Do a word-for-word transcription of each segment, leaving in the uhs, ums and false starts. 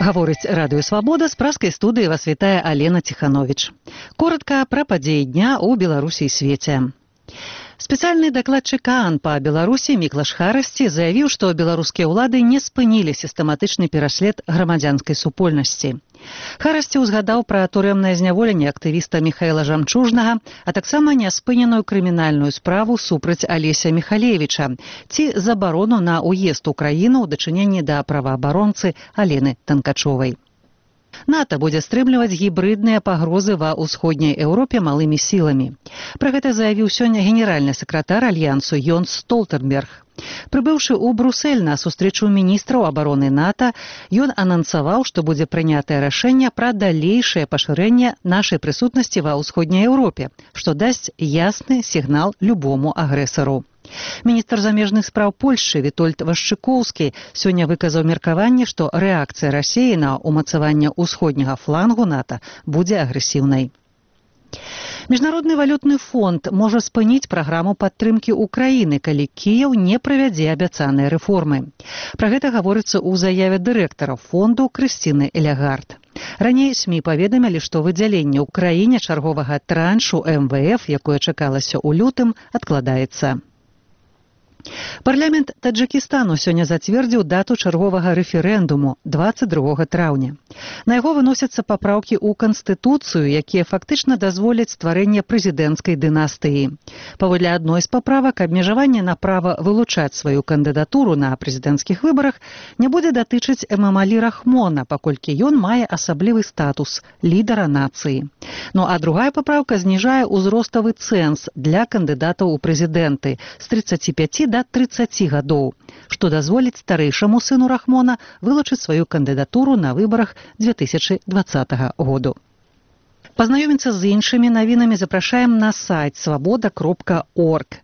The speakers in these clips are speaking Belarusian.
Гаворыць радыё «Свабода», з праскай студыі вас вітае Алена Ціхановіч. Коротка пра падзеі дня ў Беларусі і свеце. Спецыяльны дакладчык ААН па Беларусі Міклаш Харасці заявіў, што беларускія ўлады не спынілі сістэматычны пераслед грамадзянскай супольнасці. Харасці ўзгадаў пра турэмнае зняволенне актывіста Міхаіла Жамчужнага, а таксама няспыненую крымінальную справу супраць Алеся Міхалевіча ці забарону на ўезд у краіну ў дачыненні да праваабаронцы Алены Танкачовай. НАТО будзе стрымліваць гібрыдныя пагрозы ва ўсходняй Еўропе малымі сіламі. Пра гэта заявіў сёння генеральны сакратар Альянсу Йонс Столтенберг. Прыбыўшы ў Брусэль на сустрэчу міністраў абароны НАТО, ён анансаваў, што будзе прынятае рашэнне пра далейшае пашырэнне нашай прысутнасці ва ўсходняй Еўропе, што дасць ясны сігнал любому агрэсару. Міністр замежных спраў Польшчы Вітольд Вашчыкоўскі сёння выказаў меркаванне, што рэакцыя Расіі на ўмацаванне ўсходняга флангу НАТО будзе агрэсіўнай. Міжнародны валютны фонд можа спыніць праграму падтрымкі ўкраіны, калі Кіеў не правядзе абяцаныя рэформы. Пра гэта гаворыцца ў заяве дырэктара фонду Крысціны Элягард. Раней СМІ паведамілі, што выдзяленне ў краіне чарговага траншу эм вэ эф, якое чакалася ў лютым, адкладаецца. Парламент Таджыкістану сёння зацвердзіў дату чарговага рэферэндуму дваццаць другога траўня. На яго выносяцца папраўкі ў Канстытуцыю, якія фактычна дазволяць стварэнне прэзідэнцкай дынастыі. Паводле адной з паправак, абмежаванне на права вылучаць сваю кандыдатуру на прэзідэнцкіх выбарах не будзе датычыць Эмамалі Рахмона, паколькі ён мае асаблівы статус лідара нацыі. Ну а другая папраўка зніжае ўзроставы цэнз для кандыдатаў у прэзідэнты з трыццаці пяці да трыццаці гадоў, што дазволіць старэйшаму сыну Рахмона вылучыць сваю кандыдатуру на выбарах дзве тысячы дваццатага году. Пазнаёміцца з іншымі навінамі запрашаем на сайт свабода кропка орг.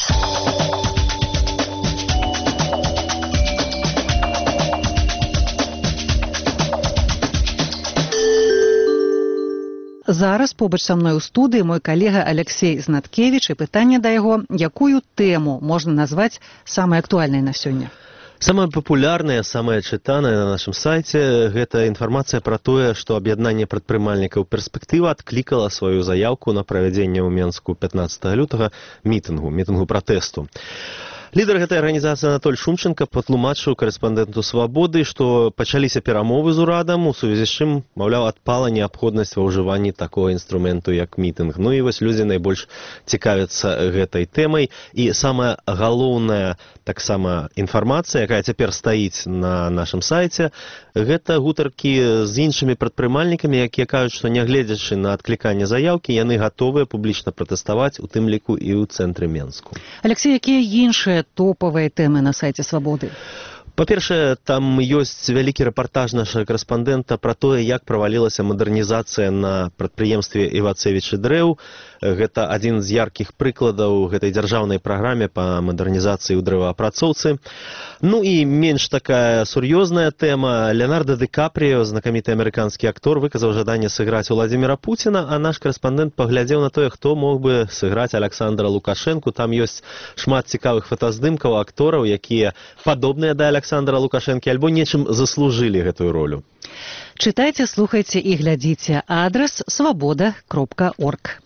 Зараз побач са мной у студыі мой калега Алексей Знаткевіч, і пытанне да яго, якую тэму можна назваць самай актуальнай на сёння? Самая папулярная, самая чытаная на нашым сайце гэта інфармацыя пра тое, што аб'яднанне прадпрымальнікаў «Перспектыва» адклікала сваю заяўку на правядзенне ў Менску пятнаццатага лютага мітынгу, мітынгу пратэсту. Лідар гэтай арганізацыі Анатоль Шумченко патлумачыў корэспандэнту «Свабоды», што пачаліся перамовы з урадам, у сувязі з чым, маўляў, адпала неабходнасць ва ўжыванні такога інструменту, як мітынг. Ну і вось людзі найбольш цікавяцца гэтай тэмай. І самая галоўная таксама інфармацыя, якая цяпер стаіць на нашым сайце, гэта гутаркі з іншымі прадпрымальнікамі, якія кажуць, што нягледзячы на адкліканне заяўкі, яны гатовыя публічна пратэставаць, у тым ліку і ў цэнтры Менску. Алексей, якія іншыя топавыя тэмы на сайце «Свабоды»? Па-першае, там ёсць вялікі рэпартаж нашага корэспандэнта пра тое, як правалілася мадэрнізацыя на прадпрыемстве Івацевічы дрэў. Гэта адзін з яркіх прыкладаў гэтай дзяржаўнай праграме па мадэрнізацыі ў дрэваапрацоўцы. Ну і менш такая сур'ёзная тэма. Леонардо Ді Капріо, знакаміты амерыканскі актор, выказаў жаданне сыграць Уладзіміра Пуціна, а наш корэспандэнт паглядзеў на тое, хто мог бы сыграць Аляксандра Лукашэнку. Там ёсць шмат цікавых фотаздымкаў актораў, якія падобныя да Аляксандра Александра Лукашэнкі альбо нечым заслужылі гэтую ролю. Чытайце, слухайце і глядзіце. Адрас свабода кропка орг.